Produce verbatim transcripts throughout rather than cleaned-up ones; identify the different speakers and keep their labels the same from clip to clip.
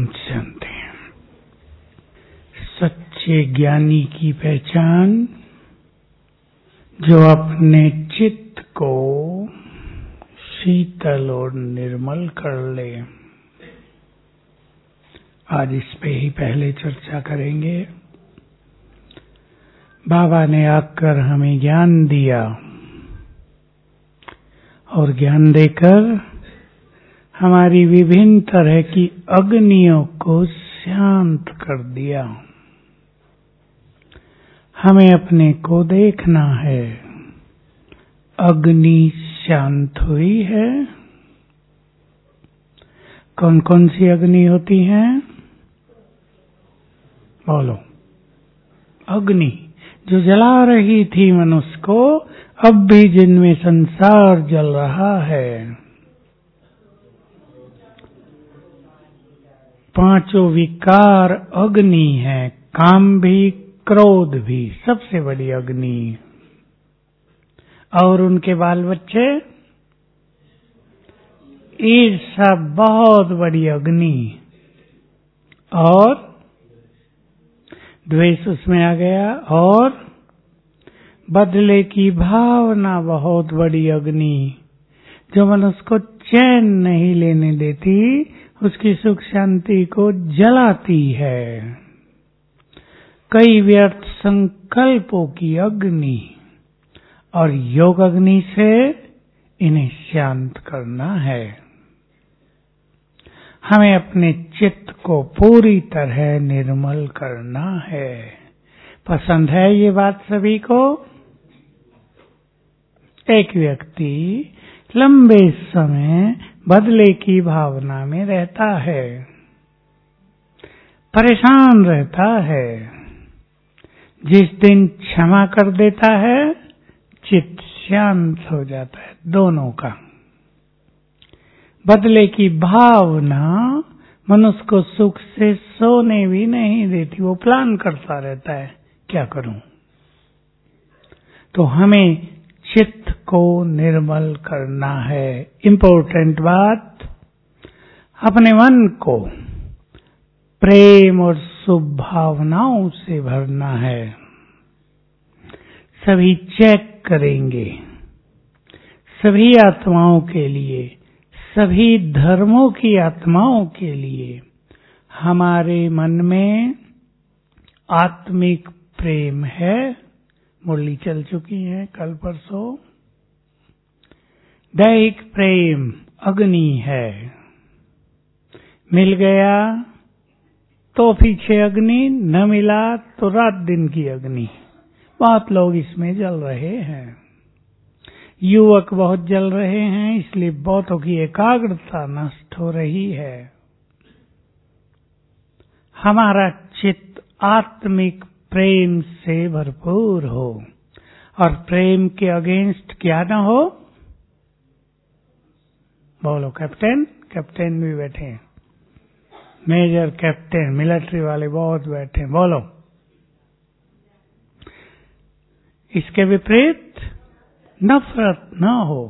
Speaker 1: ओम शांति। सच्चे ज्ञानी की पहचान जो अपने चित्त को शीतल और निर्मल कर ले। आज इस पे ही पहले चर्चा करेंगे। बाबा ने आकर हमें ज्ञान दिया और ज्ञान देकर हमारी विभिन्न तरह की अग्नियों को शांत कर दिया। हमें अपने को देखना है। अग्नि शांत हुई है। कौन कौन सी अग्नि होती हैं? बोलो। अग्नि जो जला रही थी मनुष्य को, अब भी जिनमें संसार जल रहा है। पांचों विकार अग्नि है। काम भी, क्रोध भी सबसे बड़ी अग्नि। और उनके बाल बच्चे, ईर्ष्या बहुत बड़ी अग्नि। और द्वेष उसमें आ गया। और बदले की भावना बहुत बड़ी अग्नि जो मनुष्य को चैन नहीं लेने देती, उसकी सुख शांति को जलाती है। कई व्यर्थ संकल्पों की अग्नि और योग अग्नि से इन्हें शांत करना है। हमें अपने चित्त को पूरी तरह निर्मल करना है। पसंद है ये बात सभी को? एक व्यक्ति लंबे समय बदले की भावना में रहता है, परेशान रहता है। जिस दिन क्षमा कर देता है, चित्त शांत हो जाता है दोनों का। बदले की भावना मनुष्य को सुख से सोने भी नहीं देती। वो प्लान करता रहता है, क्या करूं? तो हमें चित्त को निर्मल करना है। इम्पोर्टेंट बात, अपने मन को प्रेम और शुभ भावनाओं से भरना है। सभी चेक करेंगे। सभी आत्माओं के लिए, सभी धर्मों की आत्माओं के लिए हमारे मन में आत्मिक प्रेम है। मुरली चल चुकी है कल परसों। दैहिक प्रेम अग्नि है। मिल गया तो पीछे अग्नि, न मिला तो रात दिन की अग्नि। बहुत लोग इसमें जल रहे हैं। युवक बहुत जल रहे हैं, इसलिए बहुतों की एकाग्रता नष्ट हो रही है। हमारा चित्त आत्मिक प्रेम से भरपूर हो और प्रेम के अगेंस्ट क्या न हो। बोलो कैप्टन। कैप्टन भी बैठे हैं, मेजर कैप्टन, मिलिट्री वाले बहुत बैठे हैं। बोलो। इसके विपरीत नफरत न हो।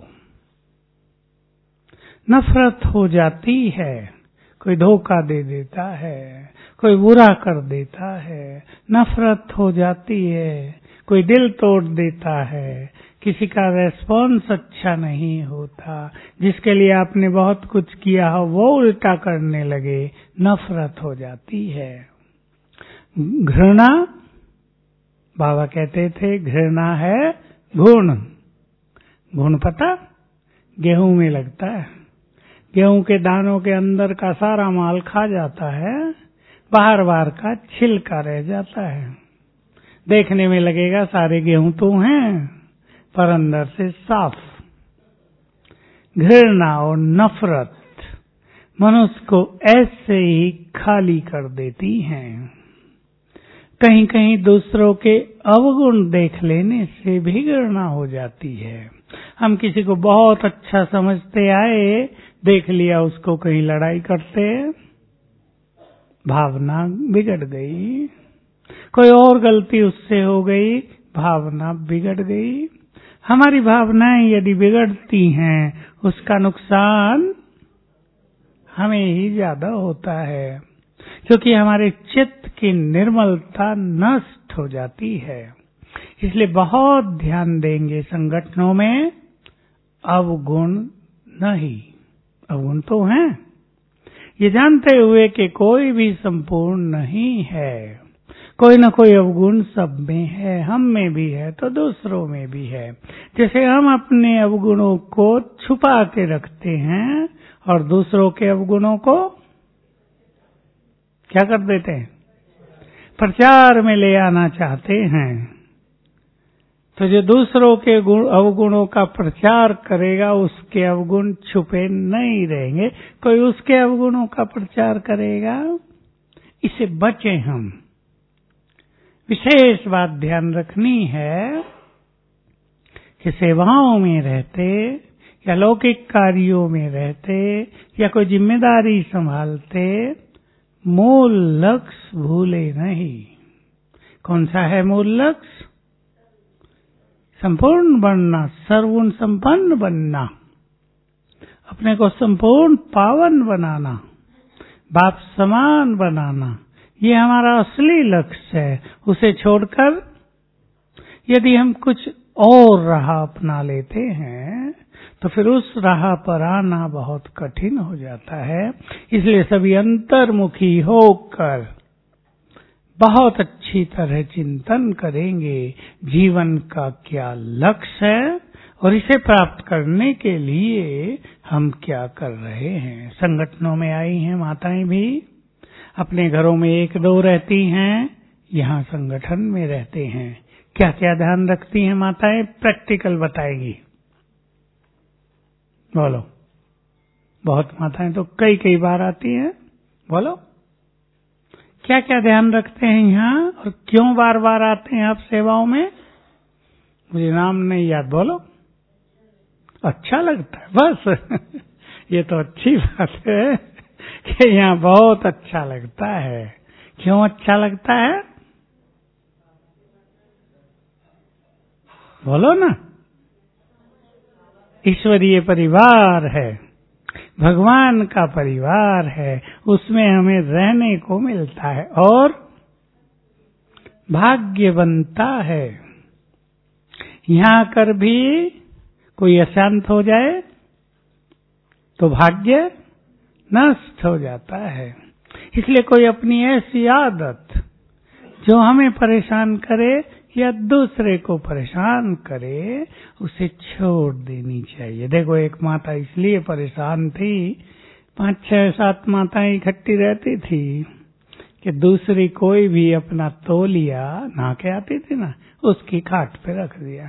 Speaker 1: नफरत हो जाती है। कोई धोखा दे देता है, कोई बुरा कर देता है, नफरत हो जाती है। कोई दिल तोड़ देता है, किसी का रेस्पॉन्स अच्छा नहीं होता, जिसके लिए आपने बहुत कुछ किया हो वो उल्टा करने लगे, नफरत हो जाती है। घृणा, बाबा कहते थे घृणा है गुण। गुण पता? गेहूं में लगता है। गेहूं के दानों के अंदर का सारा माल खा जाता है, बाहर बाहर का छिलका रह जाता है। देखने में लगेगा सारे गेहूं तो हैं, पर अंदर से साफ। घृणा और नफरत मनुष्य को ऐसे ही खाली कर देती हैं। कहीं कहीं दूसरों के अवगुण देख लेने से भी घृणा हो जाती है। हम किसी को बहुत अच्छा समझते आए, देख लिया उसको कहीं लड़ाई करते, भावना बिगड़ गई। कोई और गलती उससे हो गई, भावना बिगड़ गई। हमारी भावनाएं यदि बिगड़ती हैं, उसका नुकसान हमें ही ज्यादा होता है। क्योंकि हमारे चित्त की निर्मलता नष्ट हो जाती है। इसलिए बहुत ध्यान देंगे संगठनों में अवगुण नहीं। अवगुण तो हैं, ये जानते हुए कि कोई भी संपूर्ण नहीं है, कोई न कोई अवगुण सब में है, हम में भी है तो दूसरों में भी है। जैसे हम अपने अवगुणों को छुपा के रखते हैं और दूसरों के अवगुणों को क्या कर देते हैं, प्रचार में ले आना चाहते हैं। तो जो दूसरों के गुण अवगुणों का प्रचार करेगा उसके अवगुण छुपे नहीं रहेंगे, कोई उसके अवगुणों का प्रचार करेगा। इससे बचें हम। विशेष बात ध्यान रखनी है कि सेवाओं में रहते या लौकिक कार्यों में रहते या कोई जिम्मेदारी संभालते मूल लक्ष्य भूले नहीं। कौन सा है मूल लक्ष्य? संपूर्ण बनना, सर्वगुण संपन्न बनना, अपने को संपूर्ण पावन बनाना, बाप समान बनाना, ये हमारा असली लक्ष्य है। उसे छोड़कर यदि हम कुछ और राह अपना लेते हैं तो फिर उस राह पर आना बहुत कठिन हो जाता है। इसलिए सभी अंतर्मुखी होकर बहुत अच्छी तरह चिंतन करेंगे जीवन का क्या लक्ष्य है और इसे प्राप्त करने के लिए हम क्या कर रहे हैं। संगठनों में आई हैं माताएं भी, अपने घरों में एक दो रहती हैं, यहाँ संगठन में रहते हैं। क्या क्या ध्यान रखती हैं माताएं? प्रैक्टिकल बताएगी। बोलो। बहुत माताएं तो कई कई बार आती हैं। बोलो क्या क्या ध्यान रखते हैं यहाँ और क्यों बार बार आते हैं आप सेवाओं में? मुझे नाम नहीं याद। बोलो। अच्छा लगता है, बस ये तो अच्छी बात है कि यहाँ बहुत अच्छा लगता है। क्यों अच्छा लगता है? बोलो ना। ईश्वरीय परिवार है, भगवान का परिवार है, उसमें हमें रहने को मिलता है और भाग्य बनता है। यहाँ आकर भी कोई अशांत हो जाए तो भाग्य नष्ट हो जाता है। इसलिए कोई अपनी ऐसी आदत जो हमें परेशान करे या दूसरे को परेशान करे उसे छोड़ देनी चाहिए। देखो एक माता इसलिए परेशान थी, पांच छह सात माताएं इकट्ठी रहती थी कि दूसरी कोई भी अपना तौलिया नहा के आती थी ना, उसकी खाट पे रख दिया।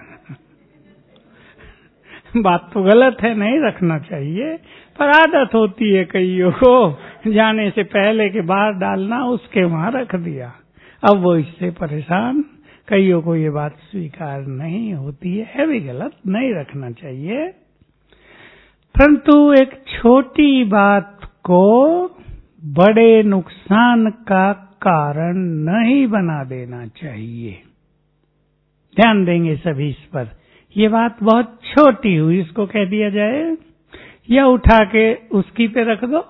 Speaker 1: बात तो गलत है, नहीं रखना चाहिए, पर आदत होती है कईयों को जाने से पहले के बाहर डालना, उसके वहां रख दिया। अब वो इससे परेशान। कईयों को ये बात स्वीकार नहीं होती है, है भी गलत, नहीं रखना चाहिए। परंतु एक छोटी बात को बड़े नुकसान का कारण नहीं बना देना चाहिए। ध्यान देंगे सभी इस पर। ये बात बहुत छोटी हुई, इसको कह दिया जाए या उठा के उसकी पे रख दो,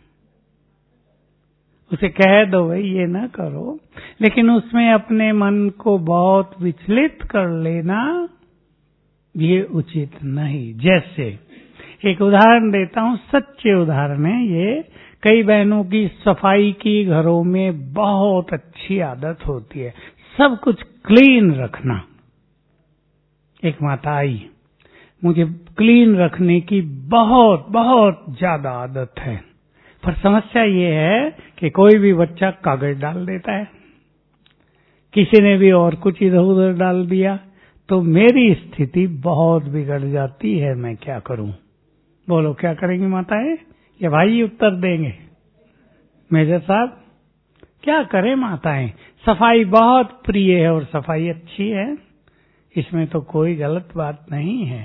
Speaker 1: उसे कह दो भाई ये ना करो, लेकिन उसमें अपने मन को बहुत विचलित कर लेना ये उचित नहीं। जैसे एक उदाहरण देता हूँ, सच्चे उदाहरण है ये। कई बहनों की सफाई की घरों में बहुत अच्छी आदत होती है, सब कुछ क्लीन रखना। एक माता आई, मुझे क्लीन रखने की बहुत बहुत ज्यादा आदत है, पर समस्या ये है कि कोई भी बच्चा कागज डाल देता है, किसी ने भी और कुछ इधर उधर डाल दिया, तो मेरी स्थिति बहुत बिगड़ जाती है। मैं क्या करूं? बोलो क्या करेंगी माताएं? या भाई उत्तर देंगे? मेजर साहब क्या करें माताएं? सफाई बहुत प्रिय है और सफाई अच्छी है, इसमें तो कोई गलत बात नहीं है,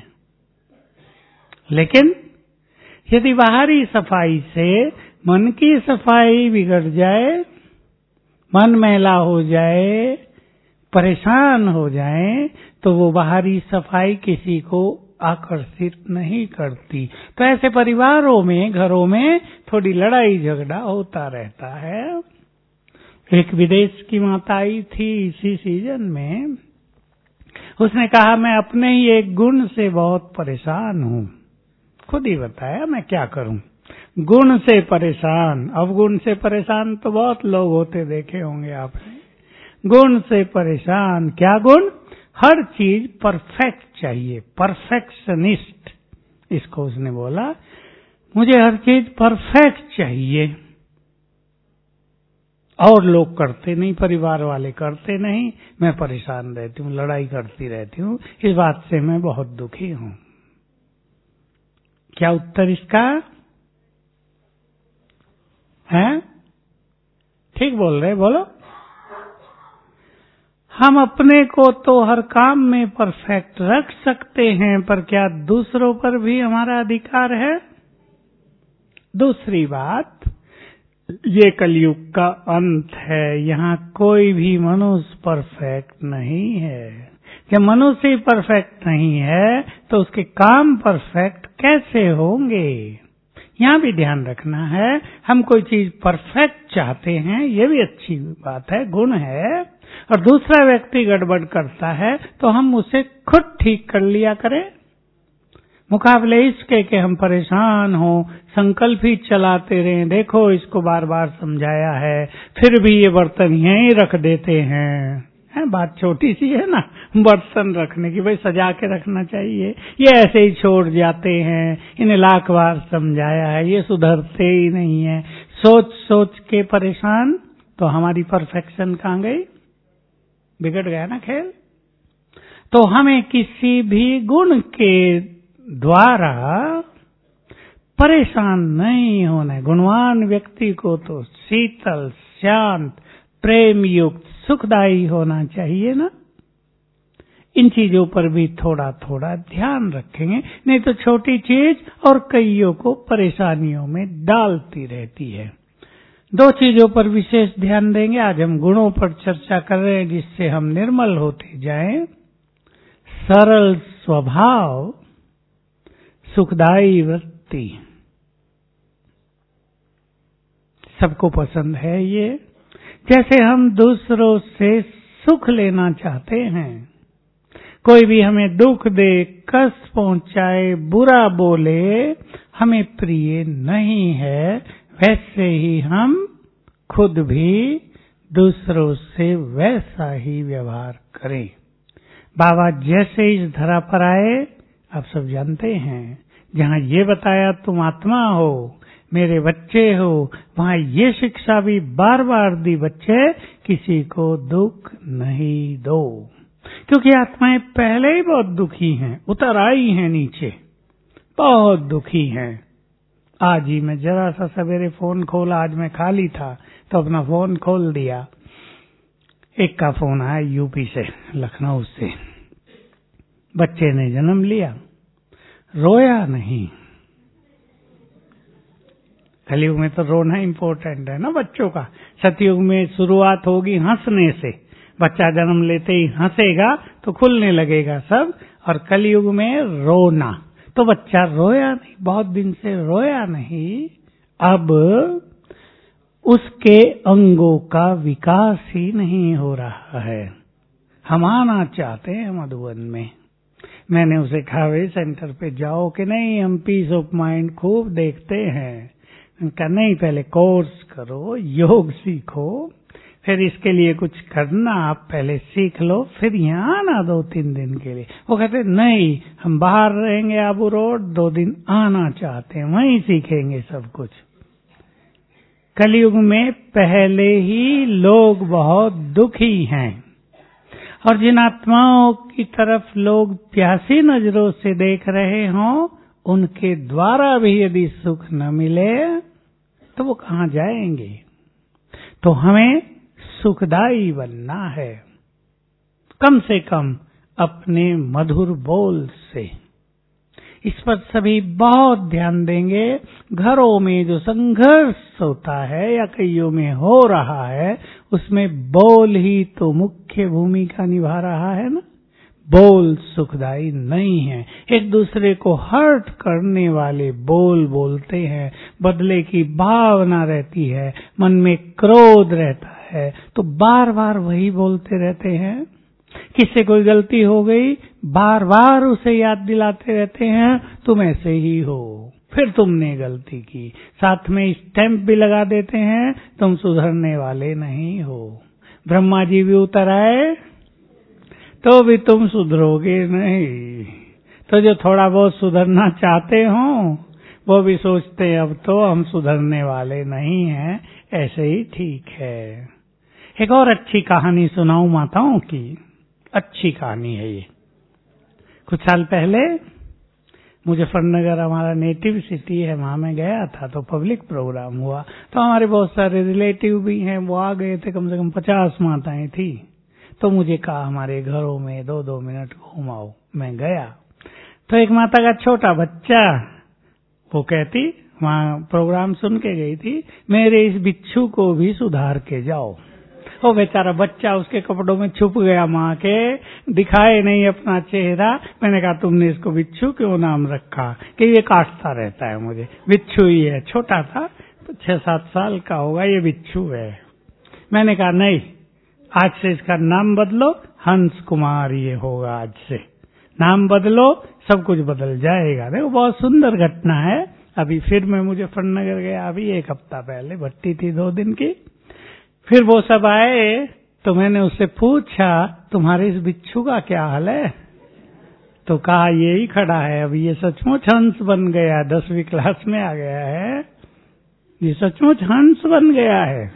Speaker 1: लेकिन यदि बाहरी सफाई से मन की सफाई बिगड़ जाए, मन मैला हो जाए, परेशान हो जाए, तो वो बाहरी सफाई किसी को आकर्षित नहीं करती। तो ऐसे परिवारों में, घरों में थोड़ी लड़ाई झगड़ा होता रहता है। एक विदेश की माता आई थी इसी सीजन में। उसने कहा मैं अपने ही एक गुण से बहुत परेशान हूँ। खुद ही बताया मैं क्या करूँ, गुण से परेशान। अब गुण से परेशान तो बहुत लोग होते देखे होंगे आपने। गुण से परेशान, क्या गुण? हर चीज परफेक्ट चाहिए, परफेक्शनिस्ट इसको उसने बोला। मुझे हर चीज परफेक्ट चाहिए, और लोग करते नहीं, परिवार वाले करते नहीं, मैं परेशान रहती हूँ, लड़ाई करती रहती हूँ। इस बात से मैं बहुत दुखी हूँ। क्या उत्तर इसका है? ठीक बोल रहे, बोलो। हम अपने को तो हर काम में परफेक्ट रख सकते हैं, पर क्या दूसरों पर भी हमारा अधिकार है? दूसरी बात, ये कलयुग का अंत है, यहाँ कोई भी मनुष्य परफेक्ट नहीं है। जब मनुष्य ही परफेक्ट नहीं है तो उसके काम परफेक्ट कैसे होंगे? यहाँ भी ध्यान रखना है। हम कोई चीज परफेक्ट चाहते हैं, ये भी अच्छी बात है, गुण है, और दूसरा व्यक्ति गड़बड़ करता है तो हम उसे खुद ठीक कर लिया करें, मुकाबले इसके कि हम परेशान हो, संकल्प ही चलाते रहें। देखो इसको बार बार समझाया है, फिर भी ये बर्तन यहीं रख देते हैं। है, बात छोटी सी है ना, बर्तन रखने की, भाई सजा के रखना चाहिए, ये ऐसे ही छोड़ जाते हैं। इन्हें लाख बार समझाया है, ये सुधरते ही नहीं है। सोच सोच के परेशान, तो हमारी परफेक्शन कहाँ गई? बिगड़ गया ना खेल। तो हमें किसी भी गुण के द्वारा परेशान नहीं होना है। गुणवान व्यक्ति को तो शीतल, शांत, प्रेम युक्त, सुखदायी होना चाहिए ना। इन चीजों पर भी थोड़ा थोड़ा ध्यान रखेंगे, नहीं तो छोटी चीज और कईयों को परेशानियों में डालती रहती है। दो चीजों पर विशेष ध्यान देंगे। आज हम गुणों पर चर्चा कर रहे हैं, जिससे हम निर्मल होते जाएं। सरल स्वभाव, सुखदायी वृत्ति, सबको पसंद है ये। जैसे हम दूसरों से सुख लेना चाहते हैं, कोई भी हमें दुख दे, कष्ट पहुंचाए, बुरा बोले, हमें प्रिय नहीं है, वैसे ही हम खुद भी दूसरों से वैसा ही व्यवहार करें। बाबा जैसे इस धरा पर आए, आप सब जानते हैं, जहाँ ये बताया तुम आत्मा हो, मेरे बच्चे हो, वहाँ ये शिक्षा भी बार बार दी, बच्चे किसी को दुख नहीं दो। क्योंकि आत्माएं पहले ही बहुत दुखी हैं, उतर आई हैं नीचे, बहुत दुखी हैं। आज ही मैं जरा सा सवेरे फोन खोला, आज मैं खाली था तो अपना फोन खोल दिया। एक का फोन आया यूपी से, लखनऊ से। बच्चे ने जन्म लिया, रोया नहीं। कलयुग में तो रोना इम्पोर्टेंट है ना बच्चों का। सतयुग में शुरुआत होगी हंसने से, बच्चा जन्म लेते ही हंसेगा तो खुलने लगेगा सब, और कलयुग में रोना। तो बच्चा रोया नहीं, बहुत दिन से रोया नहीं, अब उसके अंगों का विकास ही नहीं हो रहा है। हम आना चाहते हैं मधुबन में। मैंने उसे कहा वे सेंटर पे जाओ कि नहीं, हम पीस ऑफ माइंड खूब देखते हैं। उनका नहीं, पहले कोर्स करो, योग सीखो, फिर इसके लिए कुछ करना आप पहले सीख लो, फिर यहाँ आना दो तीन दिन के लिए। वो कहते नहीं, हम बाहर रहेंगे आबू रोड, दो दिन आना चाहते हैं, वहीं सीखेंगे सब कुछ। कलयुग में पहले ही लोग बहुत दुखी हैं, और जिन आत्माओं की तरफ लोग प्यासी नजरों से देख रहे हों, उनके द्वारा भी यदि सुख न मिले तो वो कहाँ जाएंगे। तो हमें सुखदायी बनना है, कम से कम अपने मधुर बोल से। इस पर सभी बहुत ध्यान देंगे। घरों में जो संघर्ष होता है या कईयों में हो रहा है, उसमें बोल ही तो मुख्य भूमिका निभा रहा है ना। बोल सुखदायी नहीं है, एक दूसरे को हर्ट करने वाले बोल बोलते हैं, बदले की भावना रहती है, मन में क्रोध रहता है तो बार बार वही बोलते रहते हैं। किससे कोई गलती हो गई, बार बार उसे याद दिलाते रहते हैं तुम ऐसे ही हो, फिर तुमने गलती की, साथ में स्टैंप भी लगा देते हैं तुम सुधरने वाले नहीं हो। ब्रह्मा जी भी उतर आए तो भी तुम सुधरोगे नहीं। तो जो थोड़ा बहुत सुधरना चाहते हो वो भी सोचते हैं अब तो हम सुधरने वाले नहीं हैं, ऐसे ही ठीक है। एक और अच्छी कहानी सुनाऊं माताओं की, अच्छी कहानी है ये। कुछ साल पहले मुजफ्फरनगर हमारा नेटिव सिटी है, वहां मैं गया था तो पब्लिक प्रोग्राम हुआ, तो हमारे बहुत सारे रिलेटिव भी हैं, वो आ गए थे, कम से कम पचास माताएं थी। तो मुझे कहा हमारे घरों में दो दो मिनट घुमाओ। मैं गया तो एक माता का छोटा बच्चा, वो कहती, वहां प्रोग्राम सुन के गई थी, मेरे इस बिच्छू को भी सुधार के जाओ। वो बेचारा बच्चा उसके कपड़ों में छुप गया माँ के, दिखाए नहीं अपना चेहरा। मैंने कहा तुमने इसको बिच्छू क्यों नाम रखा? कि ये काटता रहता है मुझे। बिच्छू ही है, छोटा था तो छह सात साल का होगा, ये बिच्छू है। मैंने कहा नहीं, आज से इसका नाम बदलो, हंस कुमार ये होगा, आज से नाम बदलो, सब कुछ बदल जाएगा। देखो बहुत सुंदर घटना है। अभी फिर मैं मुजफ्फरनगर गया, अभी एक हफ्ता पहले, भट्टी थी दो दिन की। फिर वो सब आए तो मैंने उससे पूछा तुम्हारे इस बिच्छू का क्या हाल है? तो कहा यही खड़ा है, अभी ये सचमुच हंस बन गया, दसवीं क्लास में आ गया है, ये सचमुच हंस बन गया है।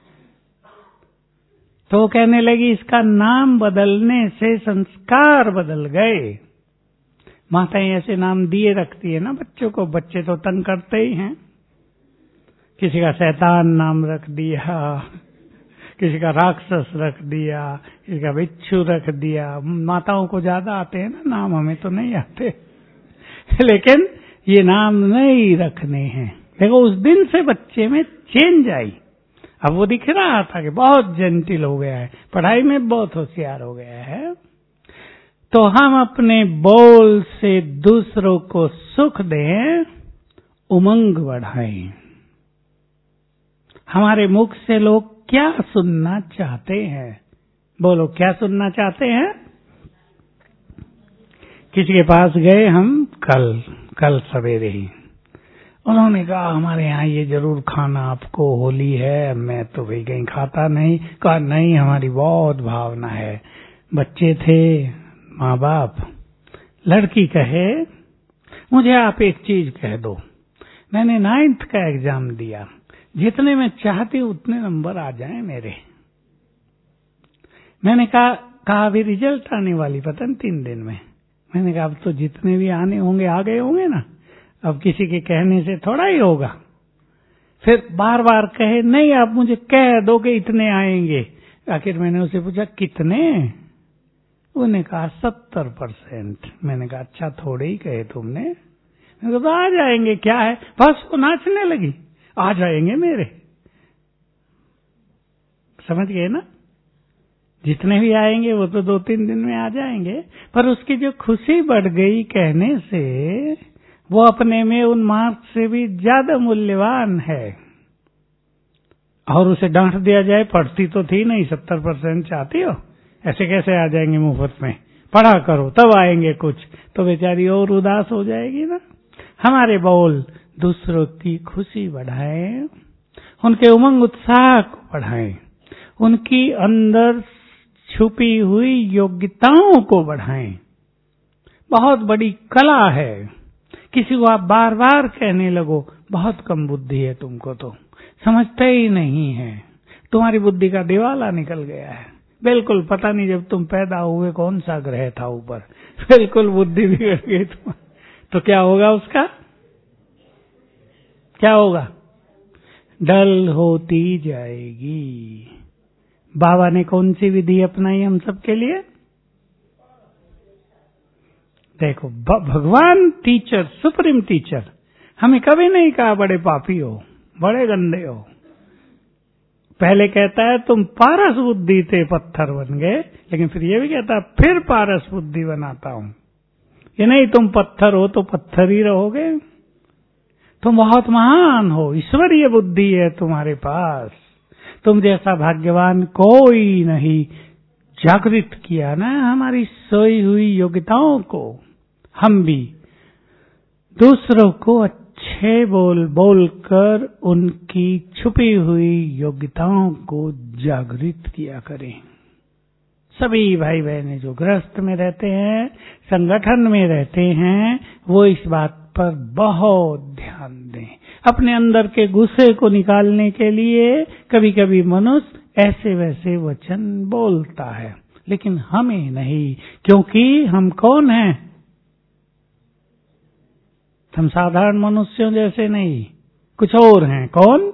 Speaker 1: तो कहने लगी इसका नाम बदलने से संस्कार बदल गए। माताएं ऐसे नाम दिए रखती है ना बच्चों को, बच्चे तो तंग करते ही हैं। किसी का शैतान नाम रख दिया, किसी का राक्षस रख दिया, किसी का बिच्छू रख दिया। माताओं को ज्यादा आते हैं ना नाम, हमें तो नहीं आते लेकिन ये नाम नहीं रखने हैं। देखो उस दिन से बच्चे में चेंज आई। अब वो दिख रहा था कि बहुत जेंटिल हो गया है, पढ़ाई में बहुत होशियार हो गया है। तो हम अपने बोल से दूसरों को सुख दें, उमंग बढ़ाएं। हमारे मुख से लोग क्या सुनना चाहते हैं? बोलो क्या सुनना चाहते हैं? किसी के पास गए हम कल कल सवेरे ही, उन्होंने कहा हमारे यहाँ ये जरूर खाना, आपको होली है, मैं तो भाई कहीं खाता नहीं। कहा नहीं, हमारी बहुत भावना है। बच्चे थे, माँ बाप, लड़की कहे मुझे आप एक चीज कह दो, मैंने नाइन्थ का एग्जाम दिया, जितने मैं चाहती हूँ उतने नंबर आ जाएं मेरे। मैंने कहा कहा अभी रिजल्ट आने वाली पता नहीं तीन दिन में। मैंने कहा अब तो जितने भी आने होंगे आ गए होंगे ना, अब किसी के कहने से थोड़ा ही होगा। फिर बार बार कहे नहीं आप मुझे कह दो कि इतने आएंगे। आखिर मैंने उसे पूछा कितने? उन्होंने कहा सत्तर परसेंट। मैंने कहा अच्छा थोड़े ही कहे तुमने। मैंने कहा आ जाएंगे, क्या है। बस वो नाचने लगी, आ जाएंगे मेरे। समझ गए ना, जितने भी आएंगे वो तो दो तीन दिन में आ जाएंगे। पर उसकी जो खुशी बढ़ गई कहने से, वो अपने में उन मार्क्स से भी ज्यादा मूल्यवान है। और उसे डांट दिया जाए, पढ़ती तो थी नहीं, सत्तर परसेंट चाहती हो, ऐसे कैसे आ जाएंगे मुफ्त में, पढ़ा करो तब आएंगे कुछ, तो बेचारी और उदास हो जाएगी ना। हमारे बोल दूसरों की खुशी बढ़ाएं, उनके उमंग उत्साह को बढ़ाएं, उनकी अंदर छुपी हुई योग्यताओं को बढ़ाएं। बहुत बड़ी कला है। किसी को आप बार बार कहने लगो बहुत कम बुद्धि है तुमको, तो समझते ही नहीं है, तुम्हारी बुद्धि का दिवाला निकल गया है। बिल्कुल पता नहीं जब तुम पैदा हुए कौन सा ग्रह था ऊपर, बिल्कुल बुद्धि बिगड़ गई तुम। तो क्या होगा उसका, क्या होगा? डल होती जाएगी। बाबा ने कौन सी विधि अपनाई हम सबके लिए? देखो भगवान टीचर, सुप्रीम टीचर, हमें कभी नहीं कहा बड़े पापी हो, बड़े गंदे हो। पहले कहता है तुम पारस बुद्धि थे पत्थर बन गए, लेकिन फिर ये भी कहता है फिर पारस बुद्धि बनाता हूं। ये नहीं तुम पत्थर हो तो पत्थर ही रहोगे, तुम बहुत महान हो, ईश्वरीय बुद्धि है तुम्हारे पास, तुम जैसा भाग्यवान कोई नहीं। जागृत किया ना हमारी सोई हुई योग्यताओं को। हम भी दूसरों को अच्छे बोल बोल कर उनकी छुपी हुई योग्यताओं को जागृत किया करें। सभी भाई बहनें जो गृहस्थ में रहते हैं, संगठन में रहते हैं, वो इस बात पर बहुत ध्यान दें। अपने अंदर के गुस्से को निकालने के लिए कभी कभी मनुष्य ऐसे वैसे वचन बोलता है, लेकिन हमें नहीं, क्योंकि हम कौन हैं? हम साधारण मनुष्यों जैसे नहीं, कुछ और हैं। कौन?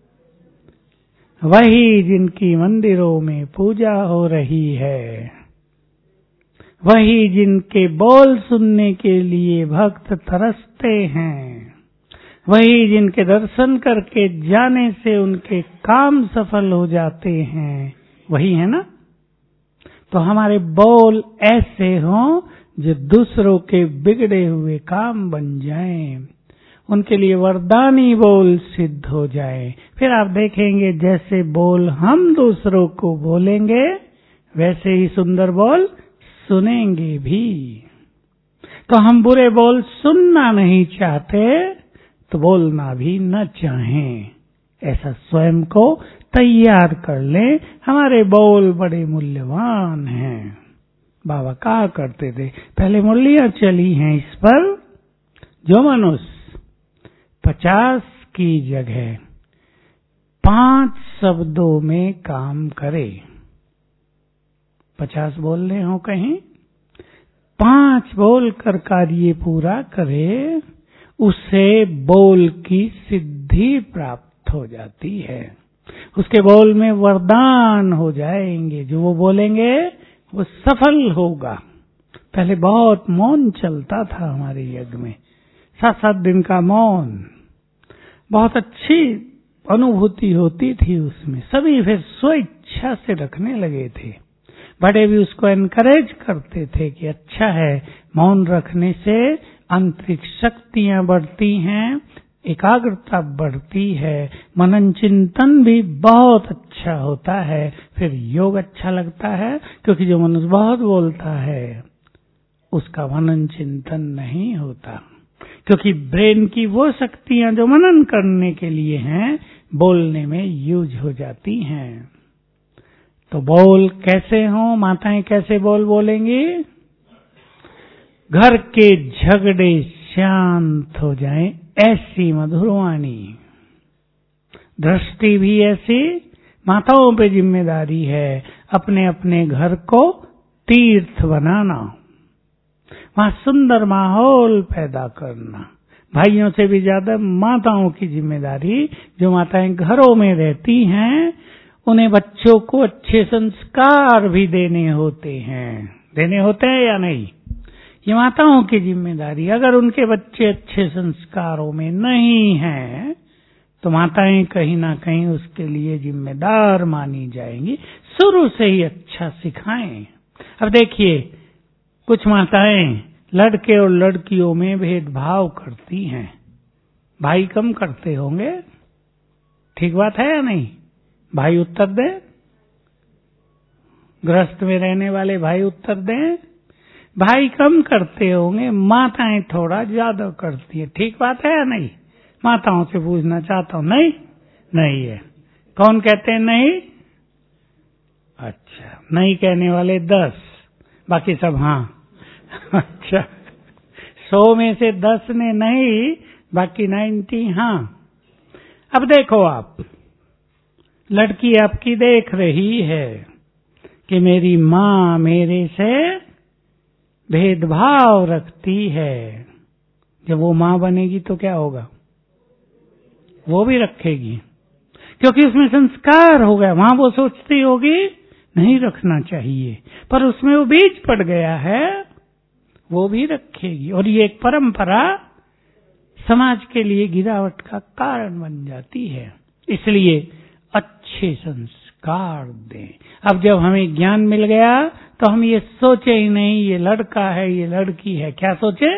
Speaker 1: वही जिनकी मंदिरों में पूजा हो रही है, वही जिनके बोल सुनने के लिए भक्त तरसते हैं, वही जिनके दर्शन करके जाने से उनके काम सफल हो जाते हैं, वही है ना। तो हमारे बोल ऐसे हों जो दूसरों के बिगड़े हुए काम बन जाएं, उनके लिए वरदानी बोल सिद्ध हो जाए। फिर आप देखेंगे जैसे बोल हम दूसरों को बोलेंगे वैसे ही सुंदर बोल सुनेंगे भी। तो हम बुरे बोल सुनना नहीं चाहते तो बोलना भी न चाहें, ऐसा स्वयं को तैयार कर लें। हमारे बोल बड़े मूल्यवान हैं। बाबा कहा करते थे, पहले मूल्य चली हैं इस पर, जो मनुष्य पचास की जगह पांच शब्दों में काम करे, पचास बोलने हो कहीं, पांच बोल कर कार्य पूरा करे, उसे बोल की सिद्धि प्राप्त हो जाती है। उसके बोल में वरदान हो जाएंगे, जो वो बोलेंगे वो सफल होगा। पहले बहुत मौन चलता था हमारे यज्ञ में, सात सात दिन का मौन, बहुत अच्छी अनुभूति होती थी उसमें। सभी फिर स्वेच्छा से रखने लगे थे। बड़े भी उसको एनकरेज करते थे कि अच्छा है, मौन रखने से आंतरिक शक्तियां बढ़ती हैं, एकाग्रता बढ़ती है, मनन चिंतन भी बहुत अच्छा होता है, फिर योग अच्छा लगता है। क्योंकि जो मनुष्य बहुत बोलता है उसका मनन चिंतन नहीं होता, क्योंकि ब्रेन की वो शक्तियां जो मनन करने के लिए हैं बोलने में यूज हो जाती हैं। तो बोल कैसे हो, माताएं कैसे बोल बोलेंगी? घर के झगड़े शांत हो जाएं, ऐसी मधुरवाणी। दृष्टि भी ऐसी। माताओं पे जिम्मेदारी है अपने अपने घर को तीर्थ बनाना, वहां सुंदर माहौल पैदा करना। भाइयों से भी ज्यादा माताओं की जिम्मेदारी। जो माताएं घरों में रहती हैं उन्हें बच्चों को अच्छे संस्कार भी देने होते हैं। देने होते हैं या नहीं? ये माताओं की जिम्मेदारी। अगर उनके बच्चे अच्छे संस्कारों में नहीं हैं तो माताएं कहीं ना कहीं उसके लिए जिम्मेदार मानी जाएंगी। शुरू से ही अच्छा सिखाएं। अब देखिए, कुछ माताएं लड़के और लड़कियों में भेदभाव करती हैं। भाई कम करते होंगे, ठीक बात है या नहीं? भाई उत्तर दें, गृहस्थ में रहने वाले भाई उत्तर दें। भाई कम करते होंगे, माताएं थोड़ा ज्यादा करती है, ठीक बात है या नहीं? माताओं से पूछना चाहता हूं। नहीं? नहीं है। कौन कहते हैं नहीं? अच्छा, नहीं कहने वाले दस, बाकी सब हाँ। अच्छा, सौ में से दस ने नहीं, बाकी नाइन्टी हाँ। अब देखो, आप लड़की आपकी देख रही है कि मेरी माँ मेरे से भेदभाव रखती है। जब वो माँ बनेगी तो क्या होगा? वो भी रखेगी, क्योंकि उसमें संस्कार हो गया। वहां वो सोचती होगी नहीं रखना चाहिए, पर उसमें वो बीज पड़ गया है, वो भी रखेगी। और ये एक परंपरा समाज के लिए गिरावट का कारण बन जाती है। इसलिए अच्छे संस्कार दें। अब जब हमें ज्ञान मिल गया तो हम ये सोचे ही नहीं ये लड़का है ये लड़की है, क्या सोचे?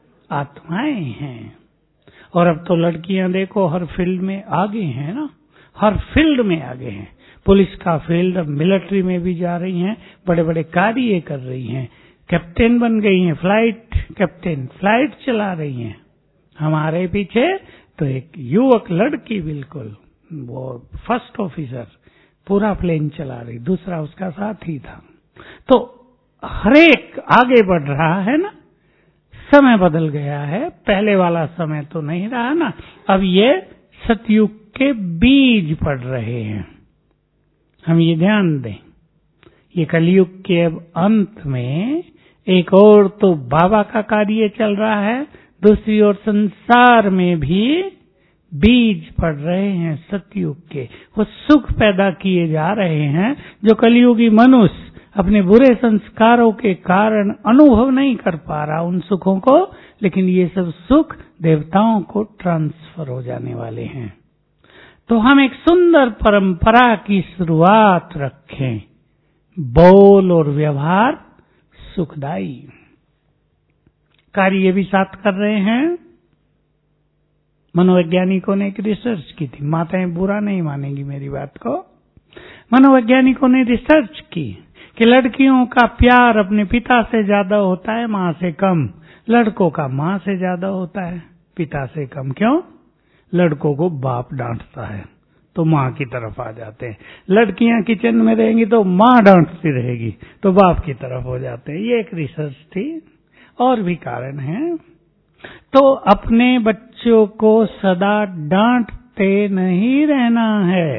Speaker 1: आत्माएं हैं। और अब तो लड़कियां देखो हर फील्ड में आगे हैं ना, हर फील्ड में आगे हैं। पुलिस का फील्ड, मिलिट्री में भी जा रही हैं, बड़े बड़े कार्य कर रही हैं, कैप्टन बन गई हैं, फ्लाइट कैप्टन, फ्लाइट चला रही हैं। हमारे पीछे तो एक युवक लड़की, बिल्कुल वो फर्स्ट ऑफिसर, पूरा प्लेन चला रही, दूसरा उसका साथी था। तो हरेक आगे बढ़ रहा है ना। समय बदल गया है, पहले वाला समय तो नहीं रहा ना। अब ये सतयुग के बीज पड़ रहे हैं, हम ये ध्यान दें। ये कलयुग के अब अंत में एक और तो बाबा का कार्य चल रहा है, दूसरी ओर संसार में भी बीज पड़ रहे हैं सतयुग के। वो सुख पैदा किए जा रहे हैं जो कलयुगी मनुष्य अपने बुरे संस्कारों के कारण अनुभव नहीं कर पा रहा उन सुखों को, लेकिन ये सब सुख देवताओं को ट्रांसफर हो जाने वाले हैं। तो हम एक सुंदर परंपरा की शुरुआत रखें, बोल और व्यवहार सुखदायी। कार्य भी साथ कर रहे हैं। मनोवैज्ञानिकों ने एक रिसर्च की थी, माताएं बुरा नहीं मानेंगी मेरी बात को। मनोवैज्ञानिकों ने रिसर्च की कि लड़कियों का प्यार अपने पिता से ज्यादा होता है, माँ से कम। लड़कों का माँ से ज्यादा होता है, पिता से कम। क्यों? लड़कों को बाप डांटता है तो माँ की तरफ आ जाते हैं, लड़कियां किचन में रहेंगी तो माँ डांटती रहेगी तो बाप की तरफ हो जाते हैं। ये एक रिसर्च थी, और भी कारण हैं। तो अपने बच्चों को सदा डांटते नहीं रहना है।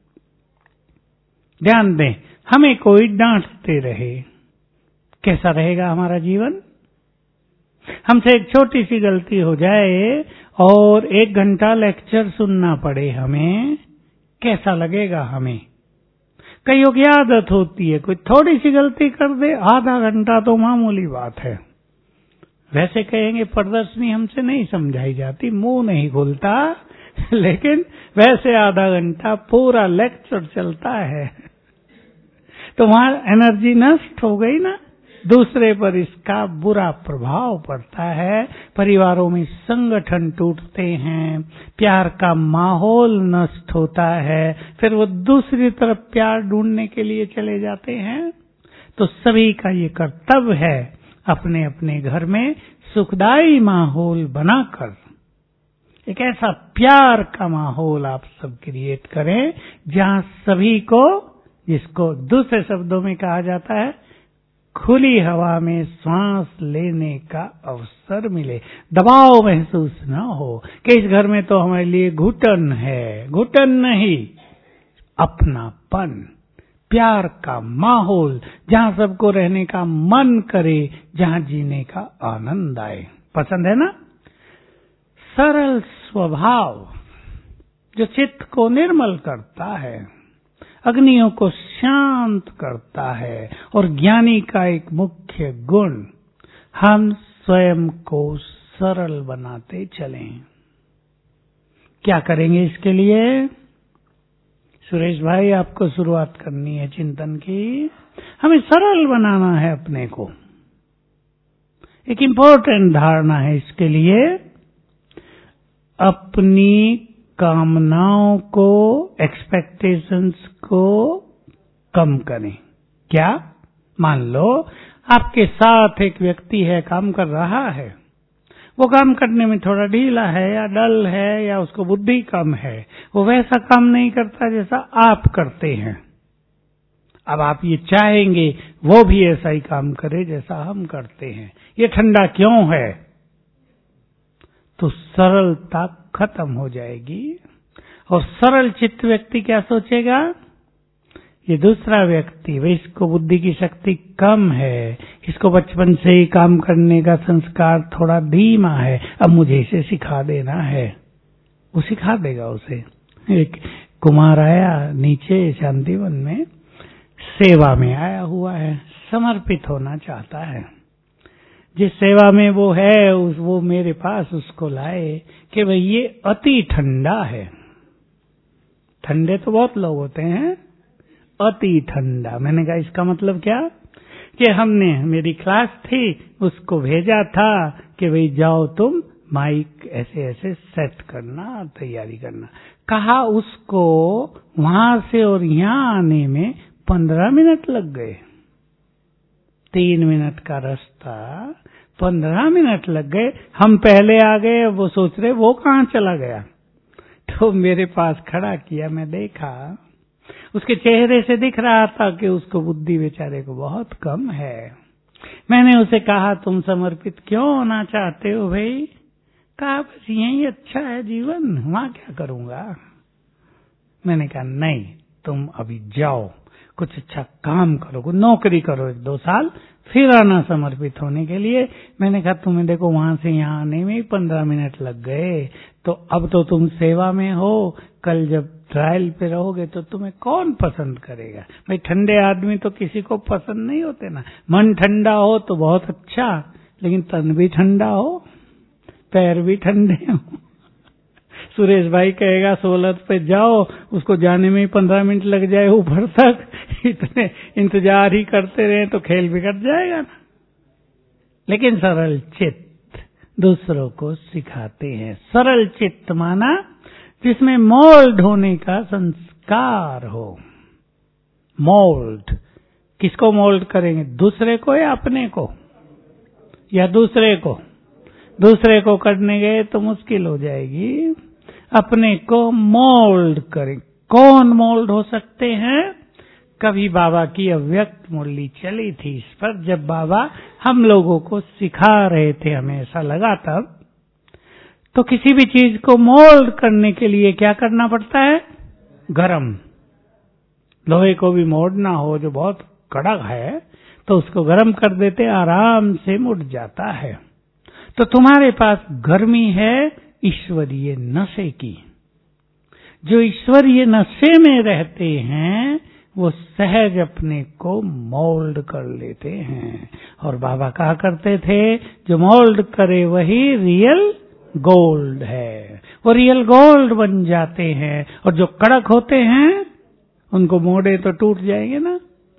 Speaker 1: ध्यान दें, हमें कोई डांटते रहे, कैसा रहेगा हमारा जीवन? हमसे एक छोटी सी गलती हो जाए और एक घंटा लेक्चर सुनना पड़े हमें, कैसा लगेगा हमें? कईयों की आदत होती है, कोई थोड़ी सी गलती कर दे, आधा घंटा तो मामूली बात है। वैसे कहेंगे प्रदर्शनी हमसे नहीं समझाई जाती, मुंह नहीं खुलता, लेकिन वैसे आधा घंटा पूरा लेक्चर चलता है तो वहां एनर्जी नष्ट हो गई ना। दूसरे पर इसका बुरा प्रभाव पड़ता है, परिवारों में संगठन टूटते हैं, प्यार का माहौल नष्ट होता है, फिर वो दूसरी तरफ प्यार ढूंढने के लिए चले जाते हैं। तो सभी का ये कर्तव्य है अपने अपने घर में सुखदायी माहौल बनाकर एक ऐसा प्यार का माहौल आप सब क्रिएट करें जहां सभी को, जिसको दूसरे शब्दों में कहा जाता है, खुली हवा में सांस लेने का अवसर मिले, दबाव महसूस न हो कि इस घर में तो हमारे लिए घुटन है। घुटन नहीं, अपनापन, प्यार का माहौल जहां सबको रहने का मन करे, जहां जीने का आनंद आए। पसंद है ना? सरल स्वभाव जो चित्त को निर्मल करता है, अग्नियों को शांत करता है, और ज्ञानी का एक मुख्य गुण, हम स्वयं को सरल बनाते चलें। क्या करेंगे इसके लिए? सुरेश भाई, आपको शुरुआत करनी है चिंतन की। हमें सरल बनाना है अपने को। एक इम्पोर्टेंट धारणा है इसके लिए, अपनी कामनाओं को, एक्सपेक्टेशंस को कम करें। क्या? मान लो आपके साथ एक व्यक्ति है, काम कर रहा है, वो काम करने में थोड़ा ढीला है या डल है या उसको बुद्धि कम है, वो वैसा काम नहीं करता जैसा आप करते हैं। अब आप ये चाहेंगे वो भी ऐसा ही काम करे जैसा हम करते हैं। ये ठंडा क्यों है? तो सरलता खत्म हो जाएगी। और सरल चित्त व्यक्ति क्या सोचेगा? ये दूसरा व्यक्ति, वे इसको बुद्धि की शक्ति कम है, इसको बचपन से ही काम करने का संस्कार थोड़ा धीमा है, अब मुझे इसे सिखा देना है। वो सिखा देगा उसे। एक कुमार आया नीचे शांतिवन में, सेवा में आया हुआ है, समर्पित होना चाहता है। जिस सेवा में वो है उस वो मेरे पास उसको लाए कि भाई ये अति ठंडा है। ठंडे तो बहुत लोग होते हैं, अति ठंडा। मैंने कहा इसका मतलब क्या? कि हमने, मेरी क्लास थी, उसको भेजा था कि भाई जाओ तुम माइक ऐसे ऐसे सेट करना, तैयारी करना। कहा उसको वहां से और यहां आने में पंद्रह मिनट लग गए। तीन मिनट का रास्ता पंद्रह मिनट लग गए। हम पहले आ गए, वो सोच रहे वो कहाँ चला गया। तो मेरे पास खड़ा किया, मैं देखा उसके चेहरे से दिख रहा था कि उसको बुद्धि बेचारे को बहुत कम है। मैंने उसे कहा तुम समर्पित क्यों होना चाहते हो भाई? कहा बस यही अच्छा है जीवन, वहां क्या करूंगा। मैंने कहा नहीं, तुम अभी जाओ, कुछ अच्छा काम करो, कुछ नौकरी करो एक दो साल, फिर आना समर्पित होने के लिए। मैंने कहा तुम्हें देखो वहां से यहाँ आने में ही पंद्रह मिनट लग गए, तो अब तो तुम सेवा में हो, कल जब ट्रायल पे रहोगे तो तुम्हें कौन पसंद करेगा भाई। ठंडे आदमी तो किसी को पसंद नहीं होते ना। मन ठंडा हो तो बहुत अच्छा, लेकिन तन भी ठंडा हो, पैर भी ठंडे हो। सुरेश भाई कहेगा सोलत पे जाओ, उसको जाने में ही पंद्रह मिनट लग जाए ऊपर तक, इतने इंतजार ही करते रहे तो खेल बिगड़ जाएगा ना। लेकिन सरल चित्त दूसरों को सिखाते हैं। सरल चित्त माना जिसमें मोल्ड होने का संस्कार हो। मोल्ड किसको मोल्ड करेंगे? दूसरे को या अपने को? या दूसरे को? दूसरे को करने गए तो मुश्किल हो जाएगी, अपने को मोल्ड करें। कौन मोल्ड हो सकते हैं? कभी बाबा की अव्यक्त मुरली चली थी इस पर, जब बाबा हम लोगों को सिखा रहे थे, हमें ऐसा लगा तब। तो किसी भी चीज को मोल्ड करने के लिए क्या करना पड़ता है? गरम। लोहे को भी मोड़ना हो जो बहुत कड़क है तो उसको गरम कर देते, आराम से मुड़ जाता है। तो तुम्हारे पास गर्मी है ईश्वरीय नशे की। जो ईश्वरीय नशे में रहते हैं वो सहज अपने को मोल्ड कर लेते हैं। और बाबा कहा करते थे जो मोल्ड करे वही रियल गोल्ड है। वो रियल गोल्ड बन जाते हैं। और जो कड़क होते हैं उनको मोड़े तो टूट जाएंगे ना।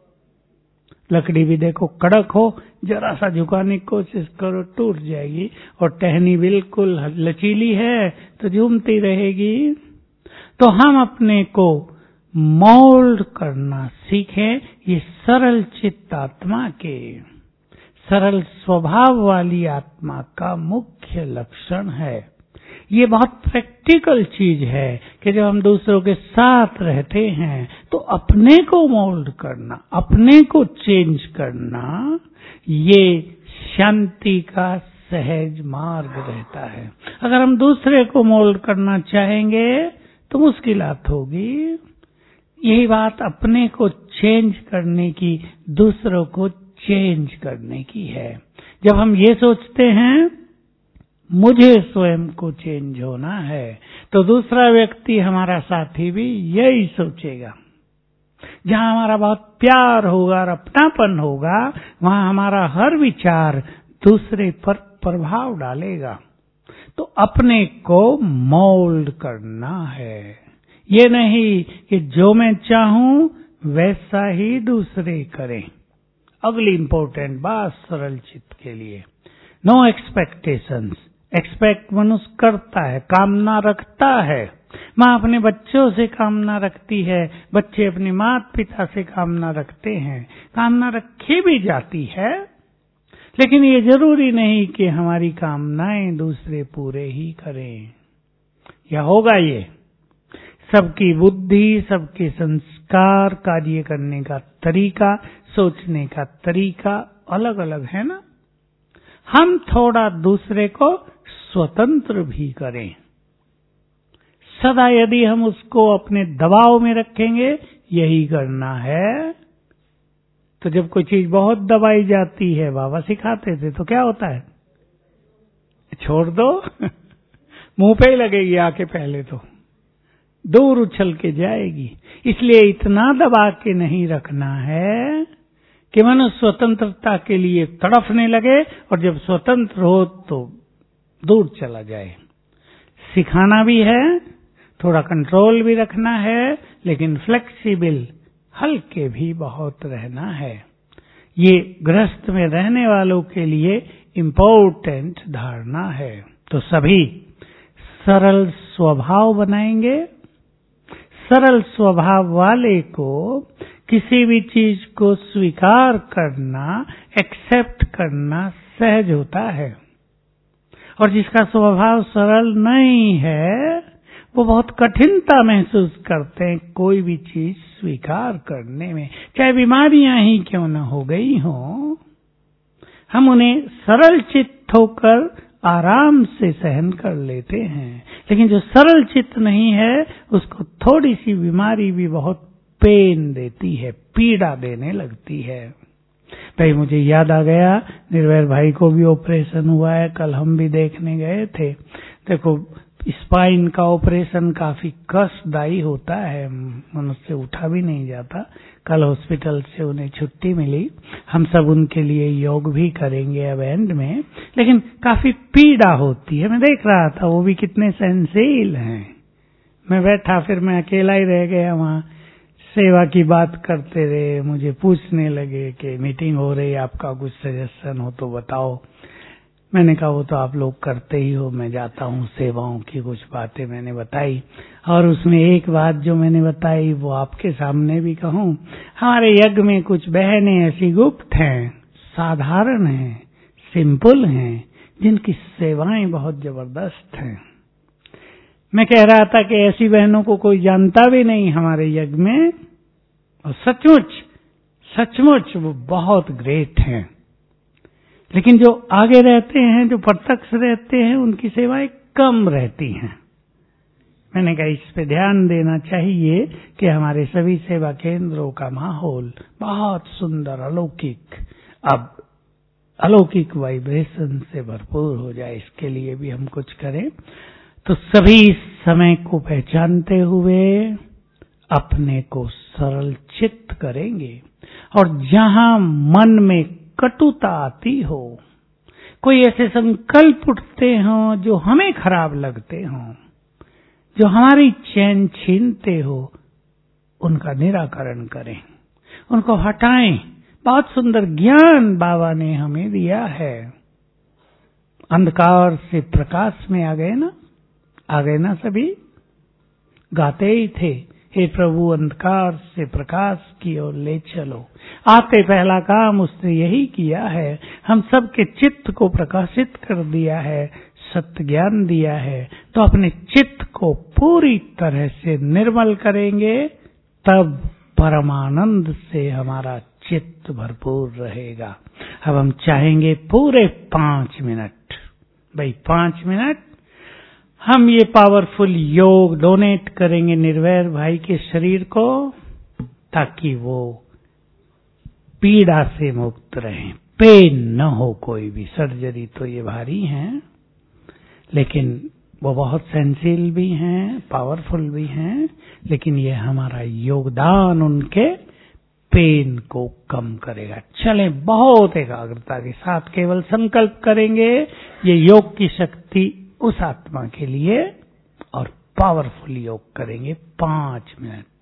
Speaker 1: लकड़ी भी देखो कड़क हो, जरा सा झुकाने की कोशिश करो टूट जाएगी, और टहनी बिल्कुल लचीली है तो झूमती रहेगी। तो हम अपने को मोल्ड करना सीखें। ये सरल चित्त आत्मा के, सरल स्वभाव वाली आत्मा का मुख्य लक्षण है। ये बहुत प्रैक्टिकल चीज है कि जब हम दूसरों के साथ रहते हैं तो अपने को मोल्ड करना, अपने को चेंज करना, ये शांति का सहज मार्ग रहता है। अगर हम दूसरे को मोल्ड करना चाहेंगे तो मुश्किलात होगी। यही बात अपने को चेंज करने की, दूसरों को चेंज करने की है। जब हम ये सोचते हैं मुझे स्वयं को चेंज होना है, तो दूसरा व्यक्ति, हमारा साथी भी यही सोचेगा। जहां हमारा बहुत प्यार होगा और अपनापन होगा, वहां हमारा हर विचार दूसरे पर प्रभाव डालेगा। तो अपने को मोल्ड करना है। ये नहीं कि जो मैं चाहूं वैसा ही दूसरे करें। अगली इंपॉर्टेंट बात सरल चित्त के लिए, नो एक्सपेक्टेशंस। एक्सपेक्ट मनुष्य करता है, कामना रखता है। माँ अपने बच्चों से कामना रखती है, बच्चे अपने माता पिता से कामना रखते हैं, कामना रखी भी जाती है। लेकिन ये जरूरी नहीं कि हमारी कामनाएं दूसरे पूरे ही करें। या होगा ये? सबकी बुद्धि, सबके संस्कार, कार्य करने का तरीका, सोचने का तरीका अलग अलग है ना। हम थोड़ा दूसरे को स्वतंत्र भी करें। सदा यदि हम उसको अपने दबाव में रखेंगे, यही करना है, तो जब कोई चीज बहुत दबाई जाती है, बाबा सिखाते थे, तो क्या होता है? छोड़ दो मुंह पे ही लगेगी आके, पहले तो दूर उछल के जाएगी। इसलिए इतना दबा के नहीं रखना है कि मनुष्य स्वतंत्रता के लिए तड़फने लगे और जब स्वतंत्र हो तो दूर चला जाए। सिखाना भी है, थोड़ा कंट्रोल भी रखना है, लेकिन फ्लेक्सिबल, हल्के भी बहुत रहना है। ये गृहस्थ में रहने वालों के लिए इम्पोर्टेंट धारणा है। तो सभी सरल स्वभाव बनाएंगे, सरल स्वभाव वाले को किसी भी चीज को स्वीकार करना, एक्सेप्ट करना सहज होता है। और जिसका स्वभाव सरल नहीं है वो बहुत कठिनता महसूस करते हैं कोई भी चीज स्वीकार करने में, चाहे बीमारियां ही क्यों न हो गई हो। हम उन्हें सरल चित्त होकर आराम से सहन कर लेते हैं, लेकिन जो सरल चित्त नहीं है उसको थोड़ी सी बीमारी भी बहुत पेन देती है, पीड़ा देने लगती है। भाई मुझे याद आ गया, निर्वैर भाई को भी ऑपरेशन हुआ है, कल हम भी देखने गए थे। देखो स्पाइन का ऑपरेशन काफी कष्टदायी होता है, मनुष्य उठा भी नहीं जाता। कल हॉस्पिटल से उन्हें छुट्टी मिली, हम सब उनके लिए योग भी करेंगे अब एंड में, लेकिन काफी पीड़ा होती है। मैं देख रहा था वो भी कितने सहनशील हैं। मैं बैठा, फिर मैं अकेला ही रह गया वहां, सेवा की बात करते रहे। मुझे पूछने लगे कि मीटिंग हो रही है, आपका कुछ सजेशन हो तो बताओ। मैंने कहा वो तो आप लोग करते ही हो, मैं जाता हूँ, सेवाओं की कुछ बातें मैंने बताई। और उसमें एक बात जो मैंने बताई वो आपके सामने भी कहूँ, हमारे यज्ञ में कुछ बहनें ऐसी गुप्त हैं, साधारण हैं, सिंपल हैं, जिनकी सेवाएं बहुत जबरदस्त हैं। मैं कह रहा था कि ऐसी बहनों को कोई जानता भी नहीं हमारे यज्ञ में, और सचमुच सचमुच वो बहुत ग्रेट हैं। लेकिन जो आगे रहते हैं, जो प्रत्यक्ष रहते हैं, उनकी सेवाएं कम रहती हैं। मैंने कहा इस पे ध्यान देना चाहिए कि हमारे सभी सेवा केंद्रों का माहौल बहुत सुंदर, अलौकिक, अब अलौकिक वाइब्रेशन से भरपूर हो जाए, इसके लिए भी हम कुछ करें। तो सभी इस समय को पहचानते हुए अपने को सरल चित्त करेंगे, और जहां मन में कटुता आती हो, कोई ऐसे संकल्प उठते हों जो हमें खराब लगते हों, जो हमारी चैन छीनते हो, उनका निराकरण करें, उनको हटाएं। बहुत सुंदर ज्ञान बाबा ने हमें दिया है। अंधकार से प्रकाश में आ गए ना, आ गए ना, सभी गाते ही थे, हे प्रभु अंधकार से प्रकाश की ओर ले चलो। आते पहला काम उसने यही किया है, हम सबके चित्त को प्रकाशित कर दिया है, सत्य ज्ञान दिया है। तो अपने चित्त को पूरी तरह से निर्मल करेंगे, तब परमानंद से हमारा चित्त भरपूर रहेगा। अब हम चाहेंगे पूरे पांच मिनट, भाई पांच मिनट हम ये पावरफुल योग डोनेट करेंगे निर्वैर भाई के शरीर को, ताकि वो पीड़ा से मुक्त रहें, पेन न हो कोई भी। सर्जरी तो ये भारी है, लेकिन वो बहुत सेंसिल भी हैं, पावरफुल भी हैं, लेकिन ये हमारा योगदान उनके पेन को कम करेगा। चलें बहुत एकाग्रता के साथ केवल संकल्प करेंगे ये योग की शक्ति उस आत्मा के लिए, और पावरफुल योग करेंगे पांच मिनट।